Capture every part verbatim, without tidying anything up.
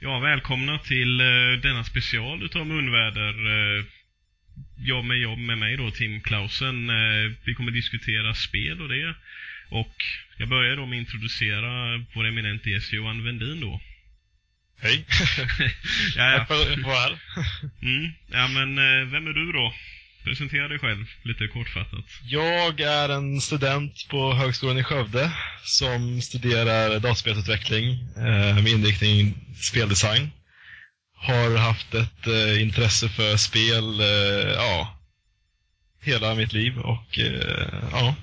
Ja, välkomna till uh, denna special utav Munväder. Uh, jag med jobb med mig då, Tim Klausen. Uh, vi kommer diskutera spel och det. Och jag börjar då med att introducera vår eminente gäst Johan Vendin då. Hej. ja, ja. Tack för att vara här. mm. Ja, men uh, vem är du då? Presentera dig själv lite kortfattat. Jag är en student på Högskolan i Skövde som studerar dataspelsutveckling eh, med inriktning speldesign. Har haft ett eh, intresse för spel eh, ja, hela mitt liv och eh, ja.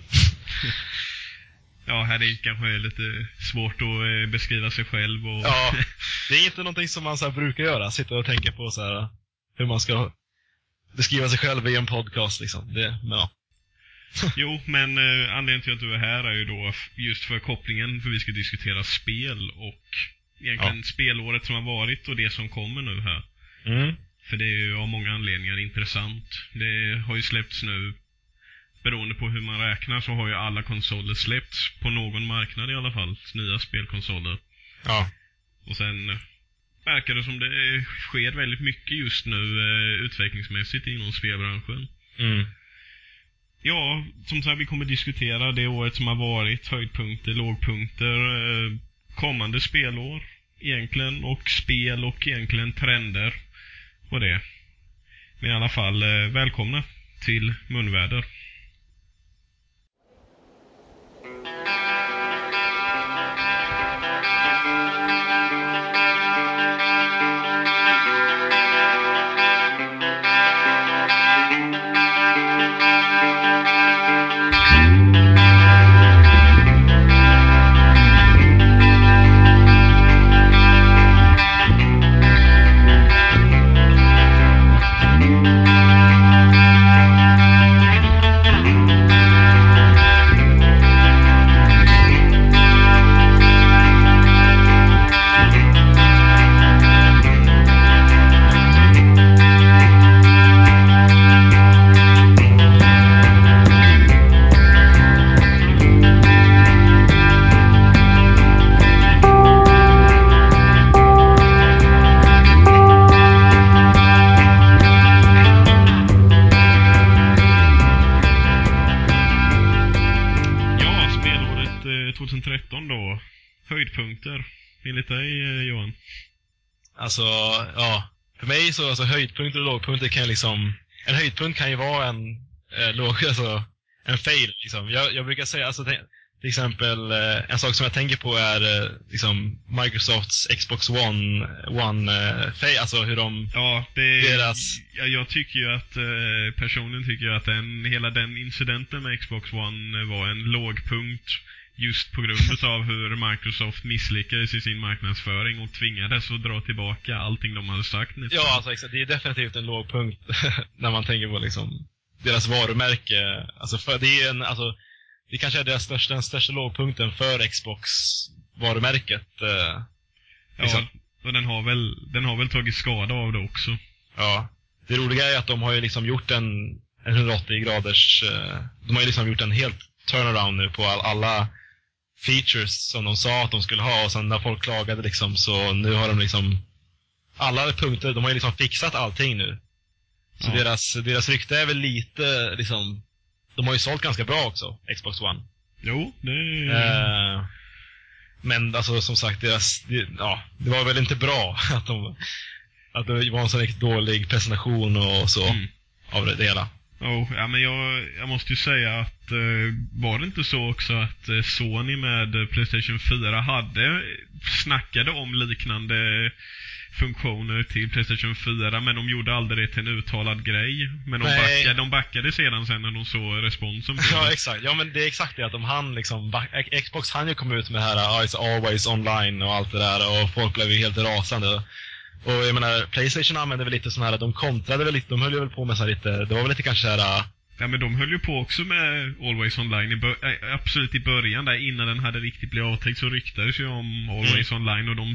Ja, här är det kanske lite svårt att beskriva sig själv. Och ja, det är inte någonting som man så här brukar göra. Sitta och tänka på så här, hur man ska beskriva sig själv i en podcast liksom. Det, men ja. Jo, men eh, anledningen till att du är här är ju då just för kopplingen, för vi ska diskutera spel och egentligen ja. spelåret som har varit och det som kommer nu här. Mm. För det är ju av många anledningar intressant. Det har ju släppts nu, beroende på hur man räknar så har ju alla konsoler släppts på någon marknad i alla fall, nya spelkonsoler. Ja. Och sen verkar det som det sker väldigt mycket just nu eh, utvecklingsmässigt inom spelbranschen. Mm. Ja, som sagt, vi kommer diskutera det året som har varit, höjdpunkter, lågpunkter, eh, kommande spelår egentligen, och spel och egentligen trender och det. Men i alla fall, eh, välkomna till Munväder. tjugohundratretton då, höjdpunkter enligt dig, Johan? Alltså, ja, för mig så alltså, höjdpunkter och lågpunkter kan liksom, en höjdpunkt kan ju vara en eh, låg, alltså en fail liksom. Jag, jag brukar säga, alltså till exempel eh, en sak som jag tänker på är eh, liksom Microsofts Xbox One, One eh, fail, alltså hur de, ja, det, deras... ja, jag tycker ju att eh, personen tycker ju att den, hela den incidenten med Xbox One var en lågpunkt. Just på grund av hur Microsoft misslyckades i sin marknadsföring och tvingades att dra tillbaka allting de hade sagt. Nästan. Ja, alltså exakt. Det är definitivt en lågpunkt när man tänker på liksom deras varumärke. Alltså för det är en, alltså det kanske är deras största, den största lågpunkten för Xbox varumärket. Eh, liksom. Ja, och den har väl den har väl tagit skada av det också. Ja. Det roliga är att de har ju liksom gjort en, en hundraåttio graders eh, de har ju liksom gjort en helt turnaround nu på all, alla features som de sa att de skulle ha, och sen när folk klagade liksom, så nu har de liksom alla punkter, de har ju liksom fixat allting nu. Så ja. deras, deras rykte är väl lite liksom, de har ju sålt ganska bra också, Xbox One. Jo, det är... eh, men alltså som sagt, deras, det, ja, det var väl inte bra att de att det var en sån riktigt dålig presentation och så mm. av det, det hela. Oh, ja, men jag, jag måste ju säga att eh, var det inte så också att eh, Sony med PlayStation fyra hade snackade om liknande funktioner till PlayStation fyra, men de gjorde aldrig det till en uttalad grej. Men de backade, de backade sedan sen när de såg responsen på ja, det. exakt. Ja, men det är exakt det att de hann liksom, back, Xbox hann ju komma ut med det här oh, it's always online och allt det där, och folk blev ju helt rasande. Och jag menar, PlayStation använde väl lite sån här, de kontrade väl lite, de höll ju väl på med så här lite, det var väl lite kanske så här. Ja, men de höll ju på också med Always Online i bör- äh, absolut i början där, innan den hade riktigt blivit avtäckt, så ryktades ju om Always mm. Online, och de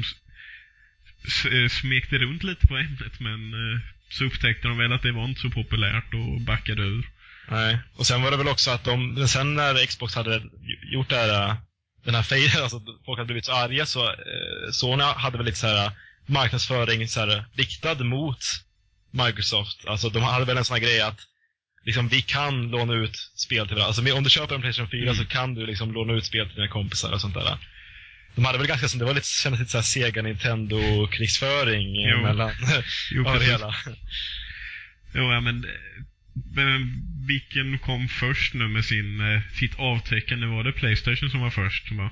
s- smekte runt lite på ämnet, men uh, så upptäckte de väl att det var inte så populärt och backade ur. Nej, och sen var det väl också att de, sen när Xbox hade gjort det här, den här fejden, alltså folk hade blivit så arga, så eh, Sony hade väl lite så här marknadsföring så här, riktad mot Microsoft. Alltså de hade väl en sån här grej att liksom, vi kan låna ut spel till varandra. Alltså om du köper en PlayStation fyra mm. så kan du liksom låna ut spel till dina kompisar och sånt där. De hade väl ganska som det var lite kändes lite så här Sega Nintendo krigsföring jo. mellan jo, ja, det hela. Jo, ja, men, men vilken kom först nu med sin sitt avtäckande? Var det PlayStation som var först, va?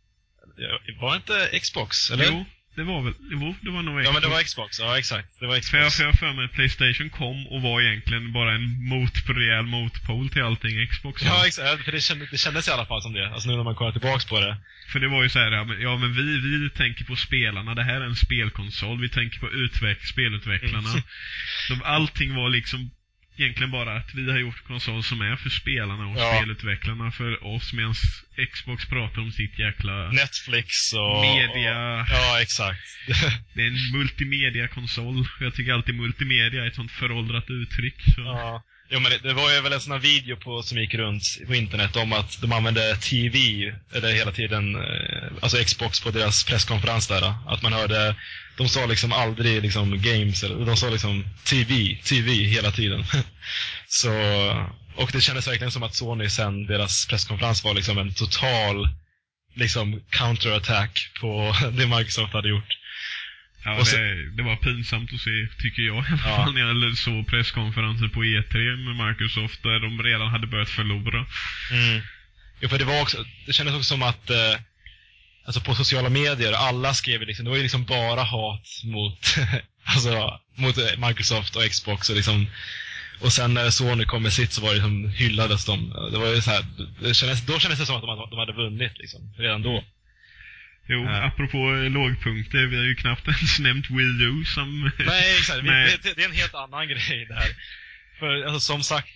Ja, var inte Xbox eller? Jo. Det var väl, jo, det var nog Xbox. Ja, men det var Xbox, ja exakt. Det var Xbox. För jag, för jag för mig PlayStation kom och var egentligen bara en mot, rejäl motpol till allting Xbox. Ja, exakt. För det kändes, det kändes i alla fall som det. Alltså nu när man kollar tillbaks på det. För det var ju så här, ja men, ja, men vi, vi tänker på spelarna. Det här är en spelkonsol. Vi tänker på utveck, spelutvecklarna. Mm. De, allting var liksom egentligen bara att vi har gjort konsol som är för spelarna och ja. spelutvecklarna för oss, medan Xbox pratar om sitt jäkla Netflix och media. Och, ja, exakt. Det är en multimedia-konsol. Jag tycker alltid multimedia är ett sånt föråldrat uttryck. Så. Ja. Jo, men det, det var ju väl en sån här video på, som gick runt på internet om att de använde T V eller hela tiden, alltså Xbox på deras presskonferens där. Att man hörde, de sa liksom aldrig liksom games, eller de sa liksom T V, T V hela tiden. Så, och det kändes verkligen som att Sony sen deras presskonferens var liksom en total liksom counterattack på det Microsoft hade gjort. Ja, så, det, det var pinsamt att se, tycker jag. Ja. När jag såg presskonferenser på E tre med Microsoft där de redan hade börjat förlora. Mm. Jo, för det var också, det kändes också som att eh, alltså på sociala medier, alla skrev liksom, det var ju liksom bara hat mot alltså mot Microsoft och Xbox och liksom, och sen när Sony kom med sitt så var det liksom hyllades de. Det var ju så här, det kändes, då kändes det som att de hade, de hade vunnit liksom, redan då. Jo, uh. apropå lågpunkter, vi har ju knappt ens nämnt Wii U som... Nej, exakt. Med... Det, det är en helt annan grej där. För alltså, som sagt,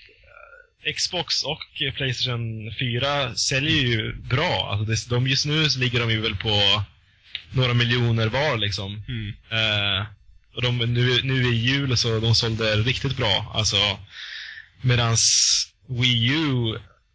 Xbox och PlayStation fyra säljer ju bra. Alltså, det, de, just nu ligger de ju väl på några miljoner var liksom. Mm. Uh, och de, nu, nu i jul så de sålde riktigt bra. Alltså, medans Wii U...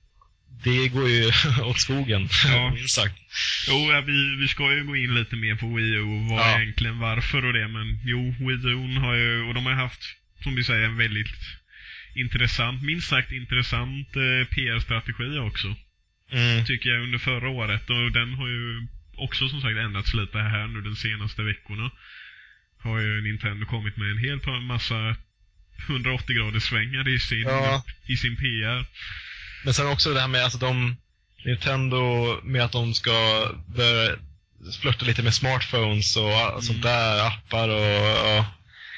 Det går ju åt skogen, ja. Sagt. Jo, ja, vi, vi ska ju gå in lite mer på Wii U och vad ja. egentligen varför och det. Men jo, Wii U har ju, och de har haft, som vi säger, en väldigt intressant, minst sagt intressant eh, P R-strategi också. Mm. Tycker jag under förra året. Och den har ju också som sagt ändrats lite här nu de senaste veckorna. Har ju Nintendo kommit med en hel massa hundraåttio graders svängar i sin, ja. i sin P R. Men sen också det här med alltså de Nintendo med att de ska börja flirta lite med smartphones och mm. sånt där, appar och, och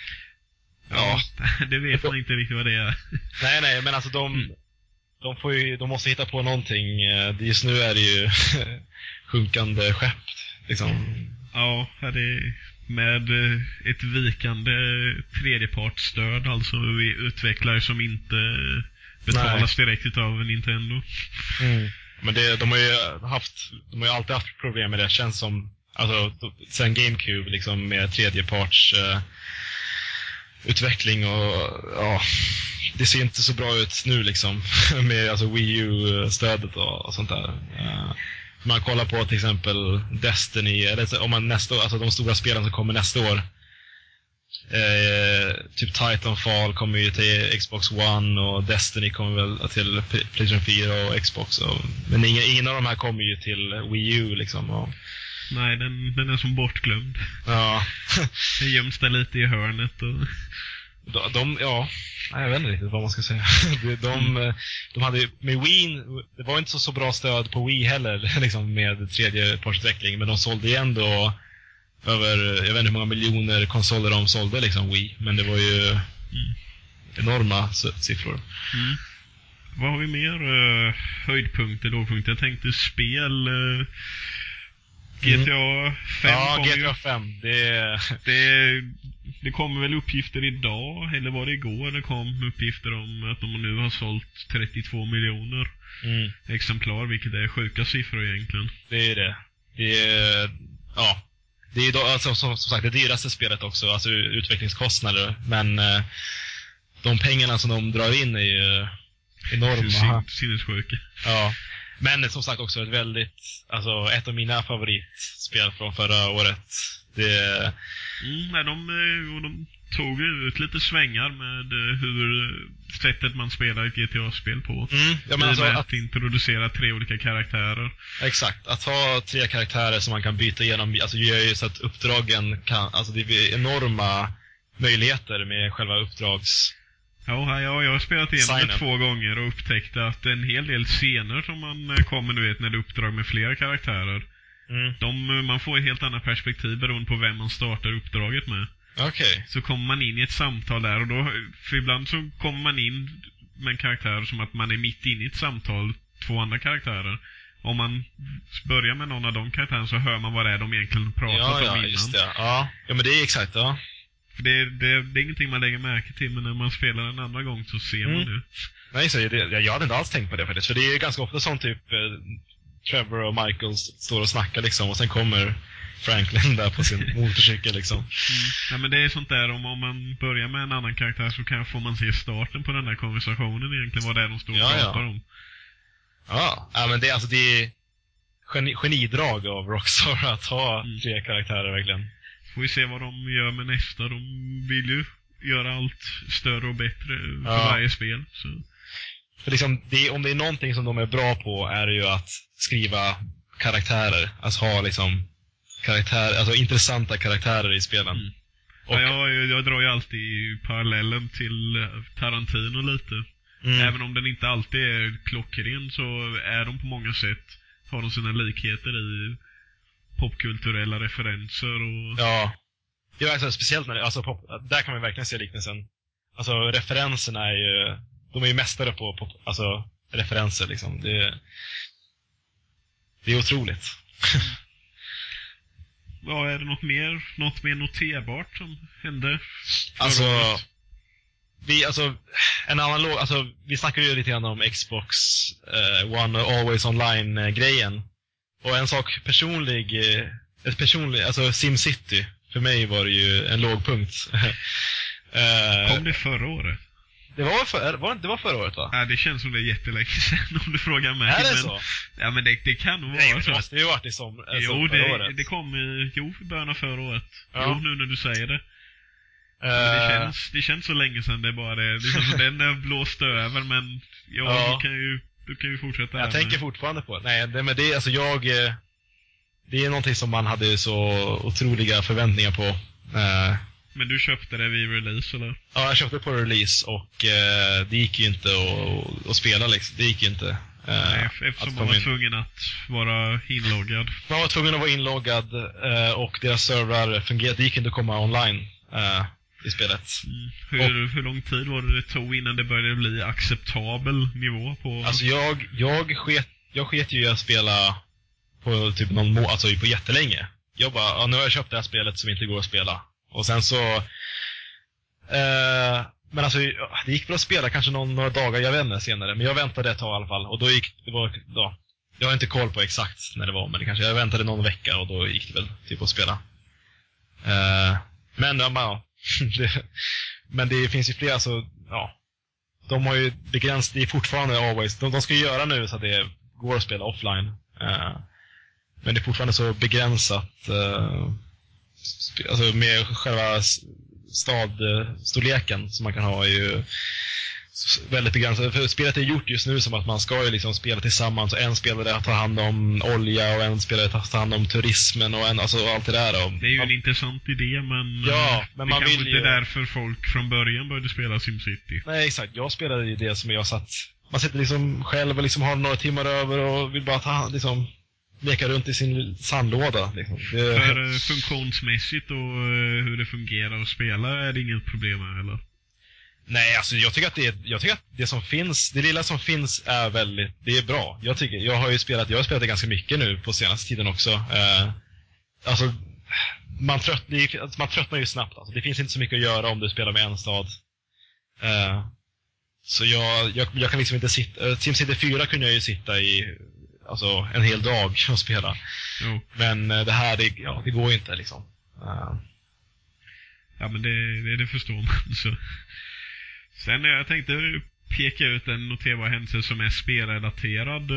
ja, ja, det vet man inte riktigt vad det är. Nej, nej, men alltså de mm. de får ju, de måste hitta på någonting. Just nu är det ju sjunkande skepp liksom. Ja, det är med ett vikande tredjepartsstöd, alltså vi utvecklare som inte betalas Nej. direkt av Nintendo. Mm. Men det, de har ju haft, de har ju alltid haft problem med det. Känns som, alltså sen GameCube liksom med tredjeparts uh, utveckling och ja, det ser inte så bra ut nu liksom med alltså Wii U-stödet och, och sånt där. Uh, man kollar på till exempel Destiny eller om man nästa år, alltså de stora spelen som kommer nästa år. Eh, typ Titanfall kommer ju till Xbox One och Destiny kommer väl till PlayStation fyra och Xbox och, men ingen, ingen av de här kommer ju till Wii U liksom och... Nej, den, den är som bortglömd. Ja. Den göms där lite i hörnet och... de, de, ja, nej, jag vet inte riktigt vad man ska säga. de, de, mm. de hade ju, med Wii, det var inte så, så bra stöd på Wii heller liksom med tredjepartsutveckling, men de sålde igen då över, jag vet inte hur många miljoner konsoler de sålde liksom Wii, men det var ju mm. enorma siffror. Mm. Vad har vi mer? Uh, höjdpunkter, lågpunkter? Jag tänkte spel... Uh, G T A fem. Ja, G T A fem. Det... det, det kommer väl uppgifter idag, eller var det igår det kom uppgifter om att de nu har sålt trettiotvå miljoner mm. exemplar, vilket är sjuka siffror egentligen. Det är det. Det är... Ja. Det är då, alltså, som, som sagt det dyraste spelet också, alltså utvecklingskostnader, men eh, de pengarna som de drar in är ju enorma. Sinnessjuka. Ja, men som sagt också ett väldigt, alltså ett av mina favoritspel från förra året. Det, Mm, nej, de, och de tog ut lite svängar med hur sättet man spelar ett G T A-spel på. Mm, ja, men alltså med att att introducera tre olika karaktärer. Exakt, att ha tre karaktärer som man kan byta igenom, alltså gör ju så att uppdragen kan, alltså det är enorma möjligheter med själva uppdrags. Ja, ja, jag har spelat igenom det Sign-up. två gånger och upptäckte att en hel del scener som man eh, kommer, du vet, när det är uppdrag med flera karaktärer, Mm. de, man får ett helt annat perspektiv beroende på vem man startar uppdraget med. Okej. Okay. Så kommer man in i ett samtal där, och då, för ibland så kommer man in med en karaktär som att man är mitt inne i ett samtal, två andra karaktärer. Om man börjar med någon av de karaktärerna så hör man vad det är de egentligen pratar ja, om ja, innan. Just det. Ja, ja, men det är exakt, ja. För det, det, det är ingenting man lägger märke till, men när man spelar en andra gång så ser Mm. man det. Nej, så det, jag hade inte alls tänkt på det faktiskt. För det är ju ganska ofta som typ eh, Trevor och Michael står och snackar liksom, och sen kommer Franklin där på sin motorcykel liksom. Mm. Ja, men det är sånt där, om, om man börjar med en annan karaktär så kan, får man se starten på den där konversationen egentligen, vad det är de står och Ja, ja. pratar om. Ja, ja, men det, alltså, det är geni, genidrag av Rockstar att ha Mm. tre karaktärer verkligen. Får vi se vad de gör med nästa. De vill ju göra allt större och bättre för Ja. varje spel. Så. För liksom, det, om det är någonting som de är bra på är det ju att skriva karaktärer. Alltså ha liksom karaktär, alltså intressanta karaktärer i spelen. Mm. Och, Ja, jag, jag drar ju alltid parallellen till Tarantino lite. mm, Även om den inte alltid är klockren så är de på många sätt, har de sina likheter i popkulturella referenser och... ja. Ja, alltså, speciellt när det, alltså, pop, där kan man verkligen se liknelsen. Alltså referenserna är ju, de är ju mästare på pop, alltså referenser liksom. Det, det är otroligt. Ja, är det något mer, något mer noterbart som hände förra Alltså, året? vi, alltså, en annan låg, alltså, vi snackade ju lite grann om Xbox eh, One Always Online-grejen. Och en sak personlig, eh, ett personlig, alltså SimCity, för mig var det ju en lågpunkt. eh, Kom det förra året? det, var för, var, det var förra året va? Ja, det känns som det är jättelänge sedan om du frågar mig. Är det men, så? Ja, men det, det kan nog Nej, vara det så. måste ju varit i som, alltså, Jo, förra det, året. det kom i, jo, i början av förra året. Ja. Jo, nu när du säger det. Eh, Men det, känns, det känns så länge sedan det bara det. Det känns som den är blåst över, men ja, Ja. Du, kan ju, du kan ju fortsätta. Jag här tänker med. fortfarande på det. Nej, det, men det, alltså jag, eh, det är någonting som man hade så otroliga förväntningar på. Eh, Men du köpte det vid release, eller? Ja, jag köpte på release och eh, det gick ju inte att, att spela liksom. Det gick ju inte. Eh, Nej, eftersom man var in... tvungen att vara inloggad. Man var tvungen att vara inloggad eh, och deras servrar fungerade. Det gick inte att komma online eh, i spelet. Mm. Hur, och, hur lång tid var det det tog innan det började bli acceptabel nivå på... Alltså jag, jag, sket, jag sket ju i att spela på typ någon må, alltså på jättelänge. Jag bara, ja, nu har jag köpt det här spelet som inte går att spela. Och sen så... Eh, men alltså, det gick väl att spela kanske någon, några dagar, jag vet inte, senare. Men jag väntade ett tag i alla fall. Och då gick det var, då, jag har inte koll på exakt när det var, men det kanske, jag väntade någon vecka och då gick det väl typ att spela. Eh, men ja, det, men det finns ju flera, så ja. De har ju begränsat, det är fortfarande always, de, de ska ju göra nu så att det går att spela offline. Eh, men det är fortfarande så begränsat, eh, alltså med själva stadstorleken som man kan ha är ju väldigt begränsat. För spelet är gjort just nu som att man ska ju liksom spela tillsammans, och en spelare tar hand om olja och en spelare tar hand om turismen och en, alltså allt det där. Och det är ju man, en intressant idé, men, ja, men det man kanske vill inte ju... är därför folk från början började spela SimCity. Nej, exakt. Jag spelade ju det som jag satt, man sitter liksom själv och liksom har några timmar över och vill bara ta, liksom leka runt i sin sandlåda. Liksom. Det... För uh, funktionsmässigt och uh, hur det fungerar att spela är det inget problem här, eller? Nej, alltså jag tycker att det, jag tycker att det som finns, det lilla som finns är väldigt, det är bra. Jag tycker, jag har ju spelat, jag har spelat det ganska mycket nu på senaste tiden också. Uh, alltså, man, trött, det, man tröttnar ju snabbt. Alltså. Det finns inte så mycket att göra om du spelar med en stad. Uh, så jag, jag, jag kan liksom inte sitta, uh, SimCity fyra kunde jag ju sitta i alltså en hel dag och spela. Jo. Men uh, det här, det, ja, det går ju inte liksom. Uh. Ja, men det, det, det förstår man. Så. Sen jag tänkte peka ut en noterbar händelse som är spelrelaterad,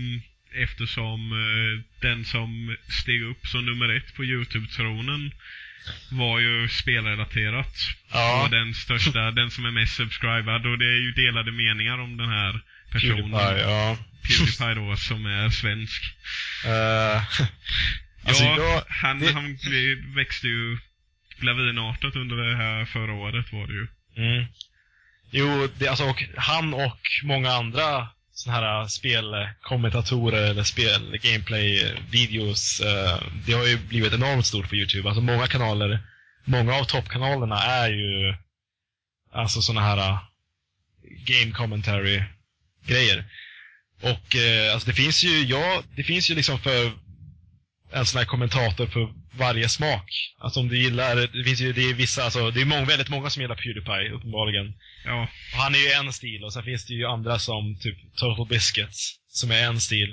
eftersom den som steg upp som nummer ett på YouTube-tronen var ju spelrelaterat. Ja. Och den största, den som är mest subscribad. Och det är ju delade meningar om den här personen. PewDiePie, ja. PewDiePie då, som är svensk. Uh, alltså ja, jag, han, det... han växte ju lavinartat under det här förra året var det ju. Mm. Jo, det, alltså, och han och många andra såna här spelkommentatorer eller spel, gameplay, videos, uh, det har ju blivit enormt stort på YouTube. Alltså många kanaler, många av toppkanalerna är ju alltså såna här uh, game commentary grejer. Och uh, alltså det finns ju, ja, det finns ju liksom för en sån här kommentator för varje smak. Alltså om du gillar, det finns ju, det är vissa, alltså det är många, väldigt många som gillar PewDiePie uppenbarligen. Ja. Och han är ju en stil, och sen finns det ju andra som typ Total Biscuits som är en stil.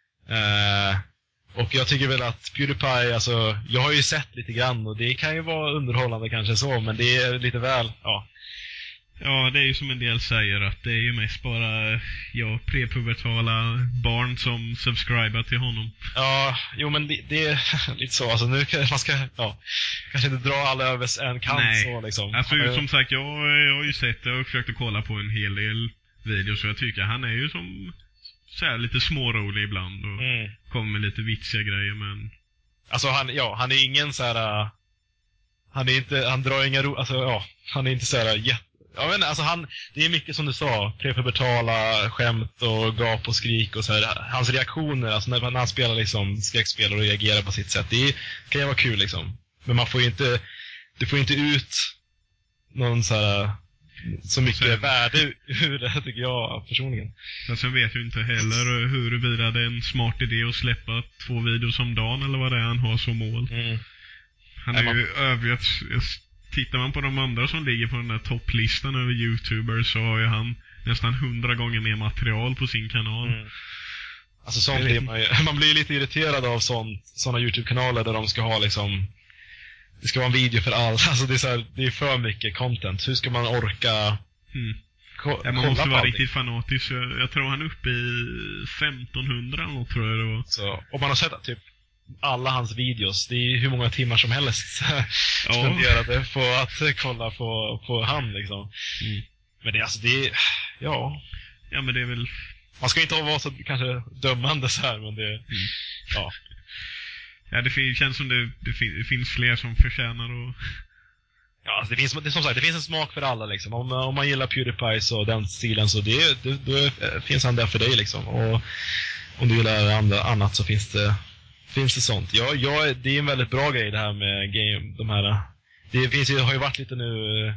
Uh, och jag tycker väl att PewDiePie, alltså jag har ju sett lite grann och det kan ju vara underhållande kanske så, men det är lite väl, ja. Ja, det är ju som en del säger att det är ju mest bara ja, prepubertala barn som subscribar till honom. Ja, jo men det, det är lite så. Alltså nu kan man ska, ja, kanske inte dra alla över en kant. Nej. Så liksom. Alltså uh, som sagt, jag, jag har ju sett det och försökt att kolla på en hel del videos, så jag tycker han är ju som så här, lite smårolig ibland och mm. kommer med lite vitsiga grejer, men alltså han, ja, han är ingen så här, uh, han är inte, han drar inga ro, alltså ja, han är inte så här jätte. Ja, men alltså han, det är mycket som du sa, prepubertala skämt och gap och skrik och så här. Hans reaktioner, alltså när, när han spelar liksom skräckspel och reagerar på sitt sätt, det är, kan ju vara kul liksom. Men man får ju inte, du får inte ut någon så här, så mycket sen, värde ur det, tycker jag personligen. Men sen vet jag inte heller huruvida det är en smart idé att släppa två videos om dagen eller vad det är han har som mål. Mm. Han är Nej, man... ju övrig. Tittar man på de andra som ligger på den där topplistan över YouTubers, så har ju han nästan hundra gånger mer material på sin kanal. Mm. Alltså sånt blir man, ju, man blir lite irriterad av sådana YouTube-kanaler där de ska ha liksom, det ska vara en video för alla. Alltså det är, så här, det är för mycket content. Hur ska man orka mm. ko- ja, man måste vara riktigt fanatisk. Jag, jag tror han är uppe i femtonhundra eller tror jag det var. Så, och man har sett typ alla hans videos, det är hur många timmar som helst ja. spenderade på att kolla på, på han liksom. Mm. Men det, alltså det, ja. Ja, men det är väl, man ska inte vara så kanske dömande så här, men det, mm. ja. Ja, det fin- känns som det, det, fin- det finns fler som förtjänar och ja, alltså det finns, det, som sagt, det finns en smak för alla liksom. Om, om man gillar PewDiePie så den stilen, så det, det, då finns han där för dig liksom. Och om du gillar andra, annat så finns det Finns det sånt? Ja, ja, det är en väldigt bra grej det här med game, de här. Det finns ju, har ju varit lite nu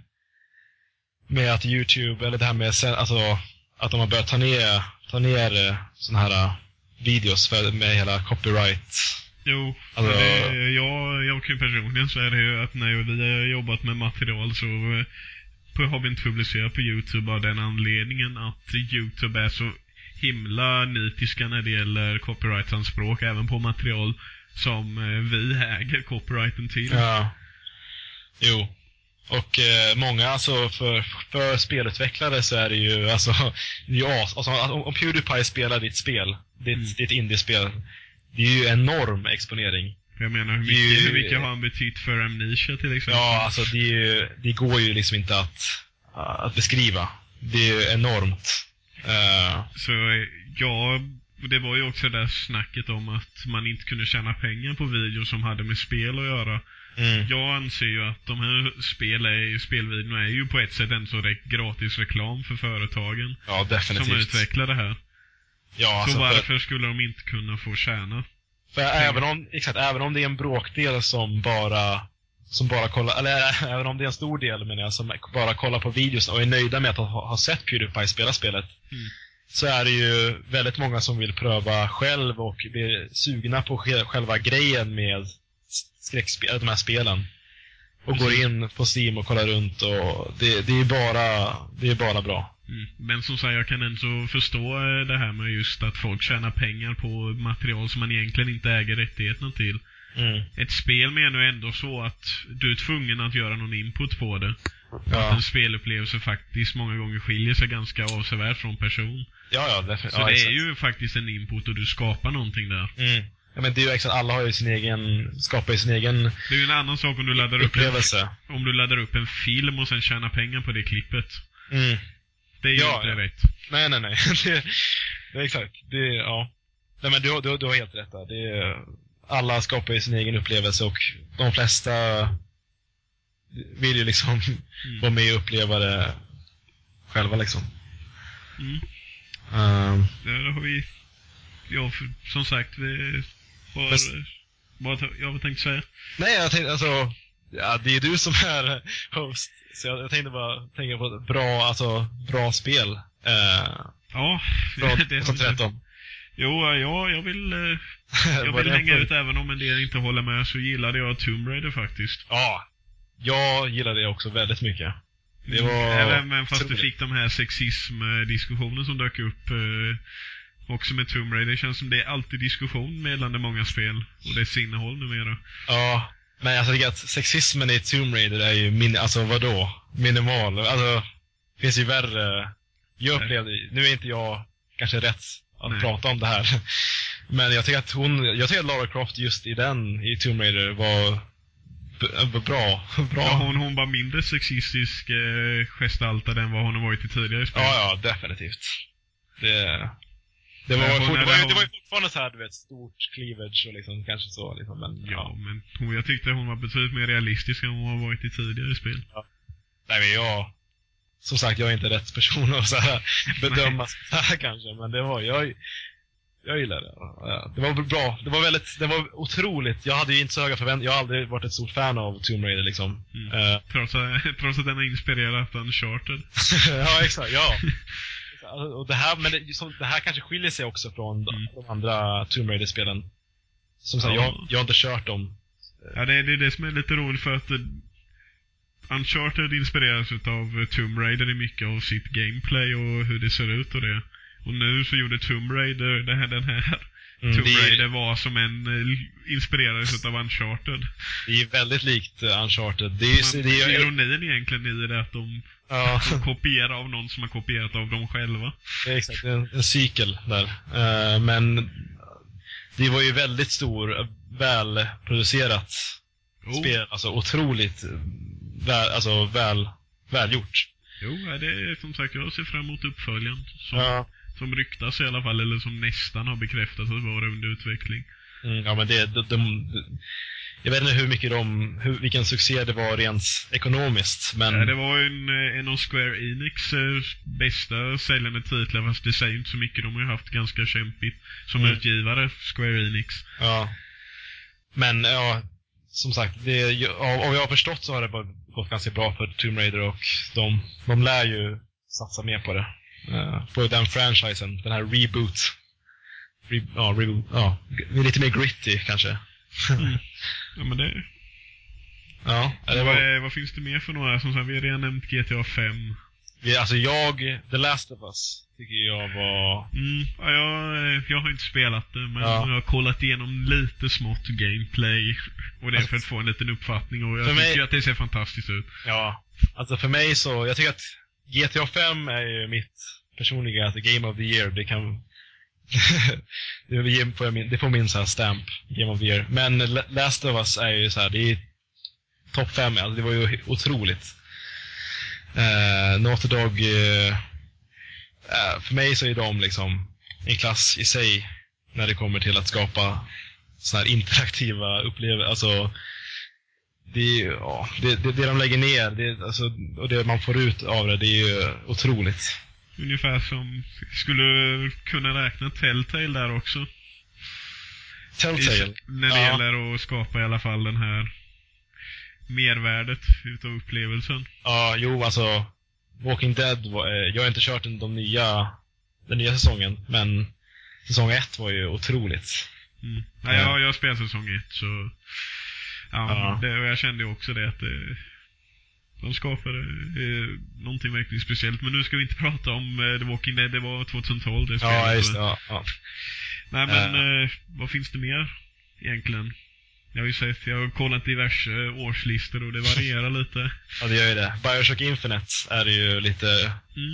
med att YouTube, eller det här med alltså, att de har börjat ta ner, ta ner såna här videos för, med hela copyright. Jo, alltså, det, jag, jag kan personligen så är det ju att när vi har jobbat med material så har vi inte publicerat på YouTube av den anledningen att YouTube är så himla nitiska när det gäller copyright-anspråk även på material som eh, vi äger copyrighten till. Ja. Jo. Och eh, många, alltså för, för spelutvecklare så är det ju alltså, ja, alltså om, om PewDiePie spelar ditt spel, ditt, mm. ditt indie-spel, det är ju enorm exponering. Jag menar, hur mycket, ju, hur mycket har han betytt för Amnesia till exempel? Ja, alltså det, är ju, det går ju liksom inte att, att beskriva. Det är ju enormt. Uh. Så ja, det var ju också det där snacket om att man inte kunde tjäna pengar på videos som hade med spel att göra. Mm. Jag anser ju att de här spel är, spelvideorna är ju på ett sätt en så gratis reklam för företagen. Ja, definitivt. Som utvecklar det här. Ja, så alltså varför för... skulle de inte kunna få tjäna? För även om, exakt, även om det är en bråkdel som bara som bara kollar, eller även om det är en stor del menar jag, som bara kollar på videos och är nöjda med att ha, ha sett PewDiePie spela spelet, mm. så är det ju väldigt många som vill pröva själv och blir sugna på själva grejen med skräckspel, de här spelen. Och Precis. Går in på Steam och kollar runt, och det, det är bara det är bara bra. Mm. Men som sagt, jag kan ändå förstå det här med just att folk tjänar pengar på material som man egentligen inte äger rättigheterna till. Mm. Ett spel menar ju ändå så att du är tvungen att göra någon input på det. Ja. Att en spelupplevelse faktiskt många gånger skiljer sig ganska avsevärt från person. Ja, ja, definitivt. Så ja, det exakt. är ju faktiskt en input och du skapar någonting där. Mm. Ja, men det är ju exakt, alla har ju sin egen, skapar ju sin egen Det är ju en annan sak om du laddar upp upplevelse. En, om du laddar upp en film och sen tjänar pengar på det klippet. Mm. Det är ju Ja, inte ja. rätt. Nej, nej, nej. det, det är exakt. Det, ja. Nej, men du, du, du har helt rätt där. Det är, alla skapar ju sin egen upplevelse och de flesta vill ju liksom mm. vara med och uppleva det själva liksom. Mm. Um, Där har vi... Ja, för, som sagt, vi har... Men, vad jag tänkte säga? Nej, jag tänkte alltså... Ja, det är du som är host. Så jag, jag tänkte bara tänka på ett bra, alltså, bra spel. Uh, ja, från, det från tretton. Jo, ja, jag vill... Uh, jag vill hänga ut även om en del inte håller med, så gillade jag Tomb Raider faktiskt. Ja, jag gillade det också väldigt mycket. Det var... Även men fast du fick de här sexism-diskussioner som dök upp uh, också med Tomb Raider. Det känns som det är alltid diskussion mellan de många spel och dess innehåll numera. Ja, men jag tycker att sexismen i Tomb Raider är ju min, alltså vadå? Minimal. Alltså, det finns ju värre. Jag upplevde, nu är inte jag kanske rätt att Nej. prata om det här. Men jag tycker att hon, jag tycker att Lara Croft just i den, i Tomb Raider var b- bra. bra. Ja, hon, hon var mindre sexistisk eh, gestaltad än vad hon har varit i tidigare spel. Ja, ja, definitivt. Det... Det var, ja, fort, det, var ju, hon... det var ju fortfarande så här, du vet, stort cleavage och liksom, kanske så liksom, men ja, ja. men hon, jag tyckte hon var betydligt mer realistisk än hon har varit i tidigare spel. Ja. Nej, men jag... Som sagt, jag är inte rätt person att så här bedöma så här kanske, men det var... Jag, jag gillar det. Ja, det var bra. Det var väldigt... Det var otroligt. Jag hade ju inte så höga förväntningar. Jag har aldrig varit ett stort fan av Tomb Raider, liksom. Mm. Uh, trots, att, trots att den har inspirerat Uncharted. Ja, exakt. Ja. Och det här, men det, som, det här kanske skiljer sig också från mm. de andra Tomb Raider-spelen. Som sagt, ja. jag, jag har inte kört dem. Ja, det är det, är det som är lite roligt för att uh, Uncharted inspireras av Tomb Raider i mycket av sitt gameplay och hur det ser ut och det. Och nu så gjorde Tomb Raider, det här, den här mm, Tomb Raider är, var som en uh, inspirerades av Uncharted. Det är väldigt likt uh, Uncharted. Det är, Men, det är ironin egentligen i det att de Ja. De kopierar av någon som har kopierat av dem själva. Det är exakt, en, en cykel där. Uh, men det var ju väldigt stor, välproducerat oh. spel. Alltså otroligt väl, alltså väl, välgjort. Jo, det är som sagt, jag ser fram emot uppföljaren. Som, ja. som ryktas i alla fall, eller som nästan har bekräftats att vara under utveckling. Mm, ja, men det... De, de, de, jag vet inte hur mycket de, hur, vilken succé det var rent ekonomiskt, men... Ja, det var en, en av Square Enix eh, bästa säljande titlar, fast det säger inte så mycket. De har ju haft ganska kämpigt som mm. utgivare, Square Enix. Ja. Men, ja, som sagt, det, av, av jag har förstått så har det gått ganska bra för Tomb Raider och de, de lär ju satsa mer på det. Uh, på den franchisen, den här reboot. Re, ja, reboot, ja, lite mer gritty kanske. Mm. Ja, men det... Ja, det var... var... Vad finns det mer för några? Som sagt, vi har redan nämnt G T A fem. Ja, alltså jag, The Last of Us, tycker jag var... Mm, ja, jag, jag har inte spelat det, men ja. jag har kollat igenom lite smått gameplay. Och det är alltså, för att få en liten uppfattning, och jag tycker mig... att det ser fantastiskt ut. Ja, alltså för mig så, jag tycker att G T A fem är ju mitt personliga alltså, Game of the Year. Det kan... det får min, det får min så här stamp Game of the Year. Men Last of Us är ju så här, det är topp fem, alltså det var ju otroligt. Uh, Naughty Dog uh, uh, för mig så är de liksom en klass i sig när det kommer till att skapa så här interaktiva upplevelser. Alltså det, ja, det, det, det de lägger ner det, alltså, och det man får ut av det, det är ju otroligt. Ungefär som skulle kunna räkna Telltale där också. Telltale? I, när det ja. gäller att skapa i alla fall den här mervärdet utav upplevelsen. Ja, jo, alltså Walking Dead var, eh, jag har inte kört den, de nya, den nya säsongen, men säsong ett var ju otroligt. Mm. Ja, jag, jag har spelat säsong ett, så ja, ja. Det, och jag kände också det att det, de skapade eh, någonting verkligen speciellt. Men nu ska vi inte prata om eh, The Walking Dead, det var tjugohundratolv det spelet. Ja, just det, ja, ja. Nej, men uh. eh, vad finns det mer egentligen? Jag har ju sett, jag har kollat diverse årslistor och det varierar lite. Ja, det gör ju det. Bioshock Infinite är det ju lite mm.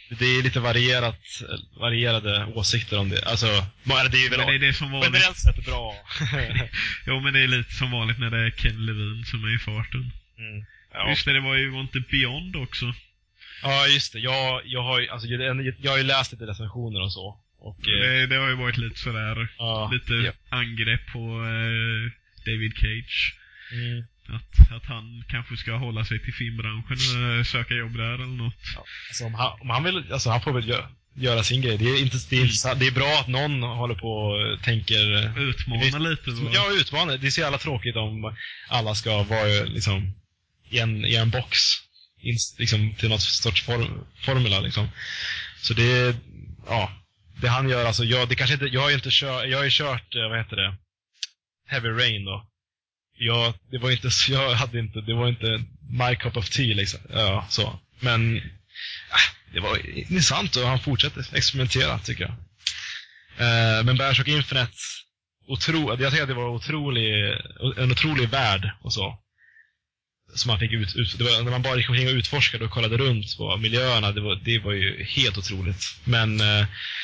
det är lite varierat, varierade åsikter om det. Alltså, det är väl det är det som vanligt. Generellt sett bra. Jo, men det är lite som vanligt när det är Ken Levine som är i farten. Mm. Ja. Just det, det var ju Wanted Beyond också. Ja, just det. Jag, jag, har, alltså, jag, jag har ju läst lite recensioner och så. Och, det, det har ju varit lite sådär, ja, lite ja. angrepp på eh, David Cage. Mm. Att, att han kanske ska hålla sig till filmbranschen och söka jobb där eller något. Ja, alltså om han, om han vill, alltså han får väl göra, göra sin grej. Det är, inte, det, är inte, det är bra att någon håller på och tänker... Utmana det, lite. Va? Ja, utmana. Det är så jävla tråkigt om alla ska vara liksom i en, i en box in, liksom, till något sorts form, formula liksom. Så det, ja, det han gör, alltså jag, det kanske inte, jag har ju inte kört, jag har ju kört, vad heter det, Heavy Rain då. Ja, det var inte så, jag hade inte, det var inte my cup of tea liksom. Ja, så. Men äh, det var intressant och han fortsätter experimentera, tycker jag. Uh, men Bioshock Infinite, otro, jag tycker att det var otrolig, en otrolig värld och så. Som man fick ut, ut det var, när man bara gick omkring och utforskade och kollade runt på miljöerna, det var, det var ju helt otroligt. Men uh,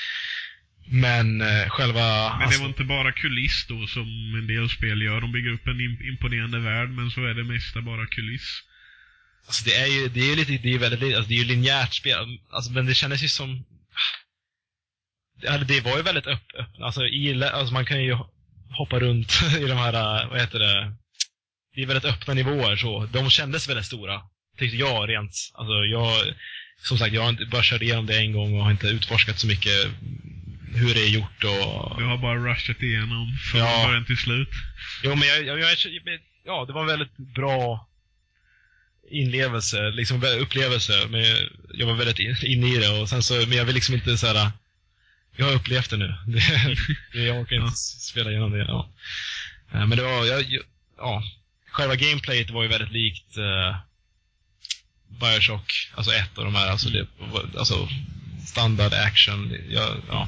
Men eh, själva... Men det alltså, var inte bara kuliss då som en del spel gör. De bygger upp en imponerande värld, men så är det mesta bara kuliss. Alltså det är ju det är lite det är väldigt alltså det är ju linjärt spel. Alltså men det kändes ju som det, det var ju väldigt öppet. Öpp, alltså i alltså man kan ju hoppa runt i de här, vad heter det? Det är väldigt öppna nivåer så. De kändes väldigt stora. Tyckte jag rent. Alltså jag som sagt jag har inte bara kört igenom det en gång och har inte utforskat så mycket hur det är gjort och... Du har bara rushat igenom från ja. början till slut. Jo, men jag, jag, jag, ja, det var en väldigt bra inlevelse, liksom upplevelse. Men jag var väldigt inne i det och sen så, men jag vill liksom inte så här. Jag har upplevt det nu. Det, det, jag orkar inte ja. spela igenom det. Ja. Men det var, jag, ja, själva gameplayet var ju väldigt likt uh, Bioshock, alltså ett av de här, alltså, det, alltså standard action. Ja, ja.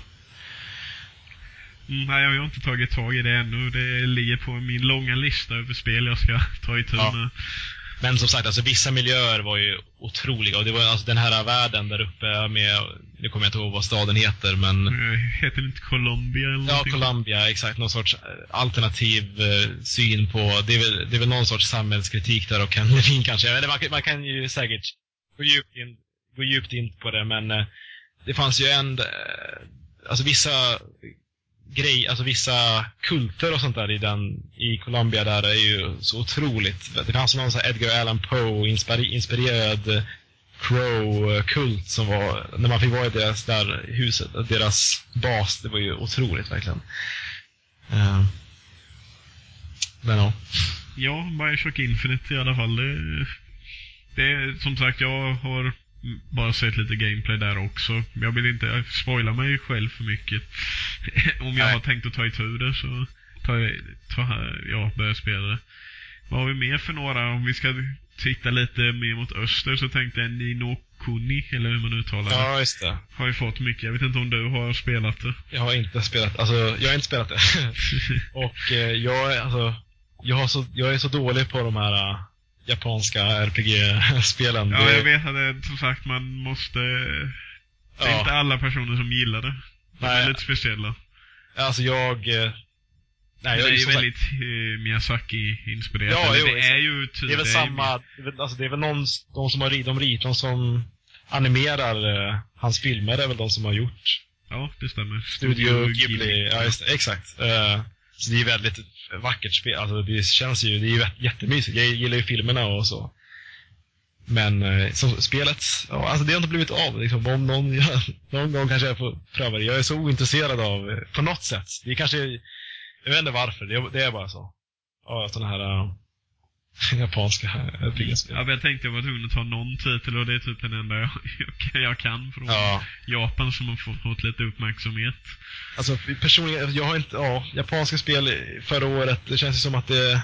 Mm, nej, jag har inte tagit tag i det ännu. Det ligger på min långa lista över spel jag ska ta i tur med. Ja. Men som sagt, alltså vissa miljöer var ju otroliga. Och det var alltså den här världen där uppe med, nu kommer jag inte ihåg vad staden heter, men... Heter det inte Columbia eller någonting? Ja, Columbia, exakt. Någon sorts alternativ eh, syn på... Det är, väl, det är väl någon sorts samhällskritik där och Ken Levine kanske. Eller man, man kan ju säkert gå djupt in, gå djupt in på det, men eh, det fanns ju en... Eh, alltså vissa... grej, alltså vissa kulter och sånt där i den i Columbia där är ju så otroligt. Det fanns någon sån här Edgar Allan Poe inspirerad, inspirerad Crow-kult som var, när man fick vara i deras där huset, deras bas, det var ju otroligt verkligen. Uh, men ja. Ja, Bioshock Infinite i alla fall. Det, det är som sagt, jag har bara sett lite gameplay där också. Jag vill inte spoila mig själv för mycket. Om jag Nej. har tänkt att ta i tur det så tar jag, tar, ja, börjar spela det. Vad har vi mer för några? Om vi ska titta lite mer mot öster så tänkte jag Ni no Kuni, eller hur man uttalar det. Ja, just det. Har ju fått mycket. Jag vet inte om du har spelat det. Jag har inte spelat, alltså jag har inte spelat det. Och eh, jag är alltså jag, har så, jag är så dålig på de här uh, japanska R P G-spelen. Ja, jag vet att det, som sagt, man måste... Det är ja. inte alla personer som gillar det. De Nej. är lite speciella. Alltså jag... Nej, det jag är ju väldigt sagt... Miyazaki-inspirerat. Ja, jo, det är ju... Det är väl samma... Det är väl, alltså det är väl någon... De som har rit, de rit, de som animerar uh, hans filmer är väl de som har gjort... Ja, det stämmer. Studio Ghibli. Ghibli. Ja, just det. Exakt. Uh, så det är väldigt vackert spel. Alltså det känns ju... Det är ju jättemysigt. Jag gillar ju filmerna och så. Men eh, som spelet, ja, alltså det har inte blivit av liksom. Om någon, ja, någon gång kanske jag får pröva det. Jag är så ointresserad av, eh, på något sätt. Det är kanske, jag vet inte varför, det, det är bara så. Ja, sådana här uh, japanska R P G-spel. Ja, jag tänkte jag var tvungen att ta någon titel och det är typ den enda jag, jag, jag kan från ja. Japan som har fått, fått lite uppmärksamhet. Alltså personligen, jag har inte, ja, japanska spel förra året, det känns som att det...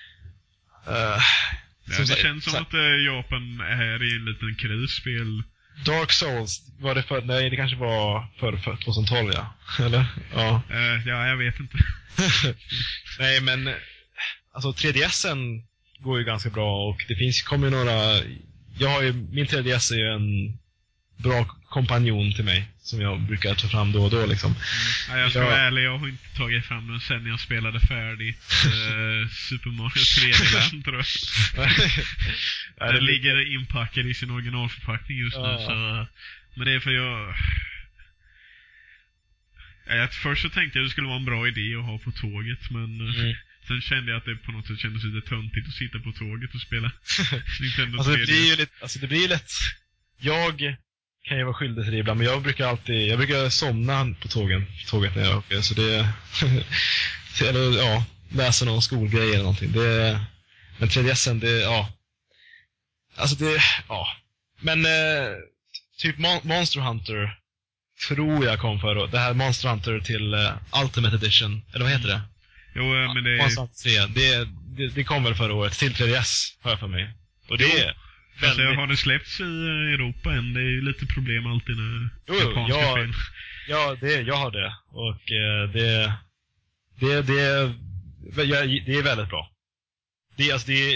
Uh, Ja, det känns som så, att äh, Japan är i en liten krisspel. Dark Souls, var det för... Nej, det kanske var för, för tjugohundratolv, ja. Eller? Ja. Uh, ja, jag vet inte. Nej, men... Alltså, tre D S:en går ju ganska bra och det finns kommer ju några... Jag har ju... Min tre D S är ju en... bra kompanjon till mig som jag brukar ta fram då och då liksom. Mm. Ja, jag ska jag... vara ärlig, jag har inte tagit fram den sen jag spelade färdigt uh, Super Mario tre D-land, tror jag. Den det ligger lite... inpackad i sin originalförpackning just ja. nu. Så, men det är för jag... Ja, först så tänkte jag att det skulle vara en bra idé att ha på tåget, men mm. sen kände jag att det på något sätt kändes lite töntigt att sitta på tåget och spela Nintendo alltså, det blir ju lite, alltså det blir ju lätt... Jag kan ju vara skyldig till det ibland, men jag brukar alltid... Jag brukar somna på tågen, tåget när jag åker, så det... eller ja, läsa någon skolgrej eller någonting. Det, men tre D S:en, det... Ja. Alltså det... Ja. Men eh, typ Mon- Monster Hunter tror jag kom för det här Monster Hunter till uh, Ultimate Edition, eller vad heter det? Jo, men det Monster Hunter tre, det, det, det kom väl förra året till tre D S, hör jag för mig. Och det jo, är väldigt... Alltså, har det släppts i Europa än? Det är ju lite problem alltid när jo, japanska jag, spel. Ja, det, jag har det. Och uh, det, det, det, det, det är väldigt bra. Det, alltså, det,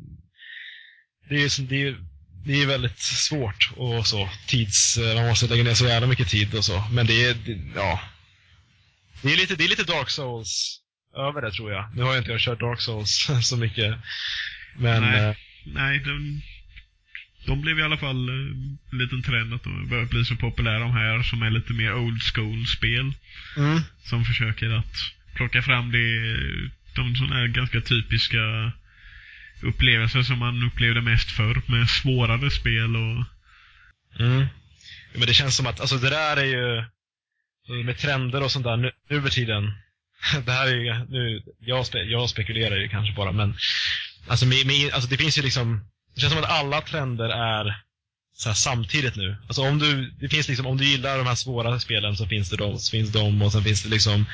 det är det är Det är väldigt svårt och så tids man måste lägga ner så jävla mycket tid och så, men det är det, ja. Det är lite det är lite Dark Souls över det, tror jag. Nu har jag inte jag kört Dark Souls så mycket. Men nej, äh, nej de, de blev i alla fall en liten trend att de börjar bli så populära, de här som är lite mer old school spel. Mm. Som försöker att plocka fram det, de såna här ganska typiska upplevelser som man upplevde mest förr, med svårare spel och... Mm. Men det känns som att, alltså det där är ju med trender och sånt där nu, nu över tiden. Det här är ju, nu, jag, spe, jag spekulerar ju kanske bara, men alltså, med, med, alltså det finns ju liksom, det känns som att alla trender är så här samtidigt nu. Alltså om du, det finns liksom, om du gillar de här svåra spelen så finns det de, så finns de och sen finns det liksom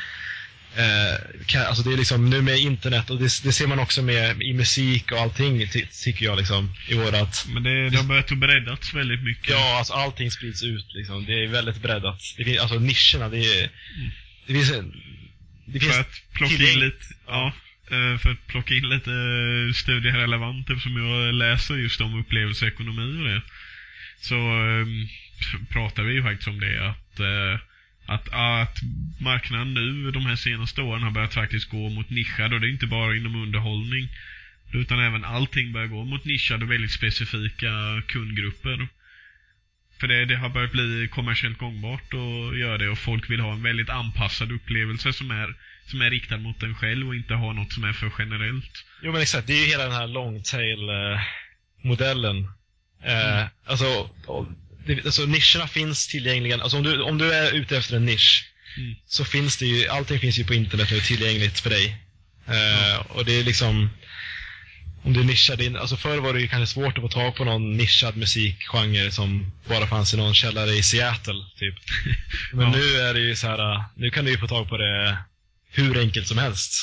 Eh, alltså det är liksom nu med internet, och det, det ser man också med i musik och allting, ty, tycker jag liksom i vårat. Men det, det har börjat att breddats väldigt mycket. Ja, alltså allting sprids ut liksom. Det är väldigt breddat. Det finns, alltså nischerna, det är mm. det finns, det finns för att plocka in lite, ja, för att plocka in lite studierelevant, eftersom jag läser just om upplevelseekonomi och det, så um, pratar vi ju faktiskt om det att uh, Att, att marknaden nu de här senaste åren har börjat faktiskt gå mot nischad, och det är inte bara inom underhållning utan även allting börjar gå mot nischade och väldigt specifika kundgrupper. För det, det har börjat bli kommersiellt gångbart och göra det, och folk vill ha en väldigt anpassad upplevelse som är, som är riktad mot en själv och inte ha något som är för generellt. Jo, men exakt, det är ju hela den här long tail eh, modellen. Eh, mm. Alltså... Det, alltså nischerna finns tillgängliga. Alltså om du, om du är ute efter en nisch mm. så finns det ju, allting finns ju på internet och är tillgängligt för dig. Uh, mm. Och det är liksom, om du nischar din, alltså förr var det ju kanske svårt att få tag på någon nischad musikgenre som bara fanns i någon källare i Seattle typ. Men ja. Nu är det ju så här, nu kan du ju få tag på det hur enkelt som helst.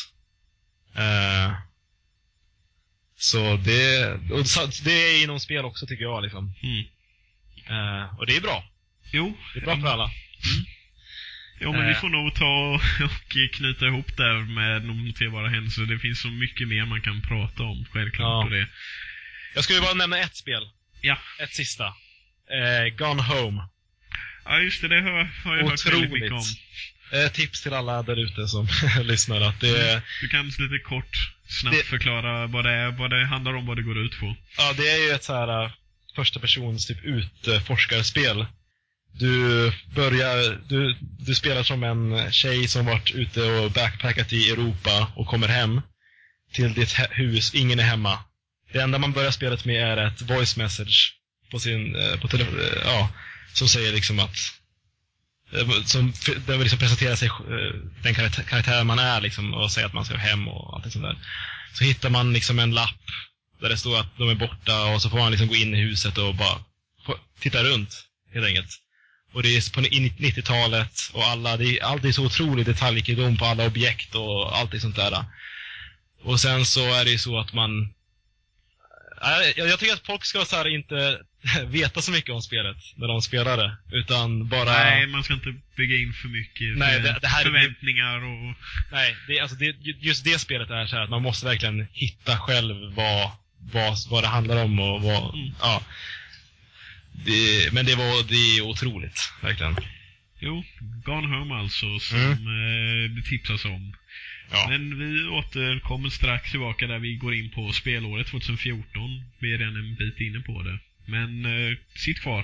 Uh, så det, och det är inom spel också, tycker jag liksom. Mm. Uh, och det är bra. Jo. Det är bra för alla. Mm. Jo, men uh. vi får nog ta och knyta ihop där med noterbara händelser. Det finns så mycket mer man kan prata om, självklart. Ja. Och det. Jag skulle bara nämna ett spel. Ja. Ett sista. Uh, Gone Home. Ja, just det. Det har, har jag hört väldigt mycket om. Uh, tips till alla där ute som lyssnar. Att det, mm. Du kan lite kort, snabbt det, förklara vad det är, vad det handlar om, vad det går ut på. Ja, det är ju ett så här... första persons typ utforskarspel. Du börjar du, du spelar som en tjej som varit ute och backpackat i Europa och kommer hem till ditt hus, ingen är hemma. Det enda man börjar spelet med är ett voice message på sin på tele, ja, som säger liksom att som den vill liksom presentera sig, den karaktär, karaktär man är liksom, och säga att man ska hem och allt sånt där. Så hittar man liksom en lapp där det står att de är borta, och så får man liksom gå in i huset och bara titta runt helt enkelt. Och det är på nittiotalet och alla, det är alltid så otroligt detaljrikedom på alla objekt och allt sånt där. Och sen så är det ju så att man jag, jag tycker att folk ska så här inte veta så mycket om spelet när de spelar det, utan bara... Nej, man ska inte bygga in för mycket nej, det, det här förväntningar och... Nej, det, alltså det, just det spelet är så här att man måste verkligen hitta själv vad, vad, vad det handlar om och vad... Mm. Ja. det, men det var det är otroligt, verkligen. Jo, Gone Home alltså, som Mm. eh, det tipsas om. Ja. Men vi återkommer strax tillbaka där vi går in på spelåret tjugohundrafjorton. Vi är redan en bit inne på det. Men eh, sitt kvar.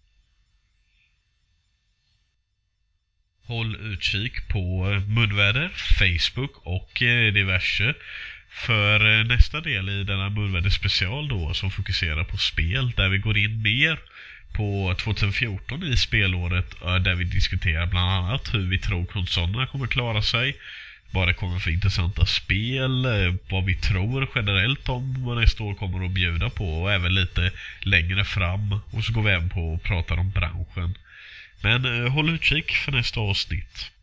Håll utkik på Munväder, Facebook och eh, diverse. För eh, nästa del i denna Munväder special då, som fokuserar på spel, där vi går in mer på tjugohundrafjorton i spelåret, eh, där vi diskuterar bland annat hur vi tror konsolerna kommer klara sig, vad det kommer för intressanta spel, eh, vad vi tror generellt om vad nästa år kommer att bjuda på, och även lite längre fram. Och så går vi även på och pratar om branschen. Men eh, håll utkik för nästa avsnitt.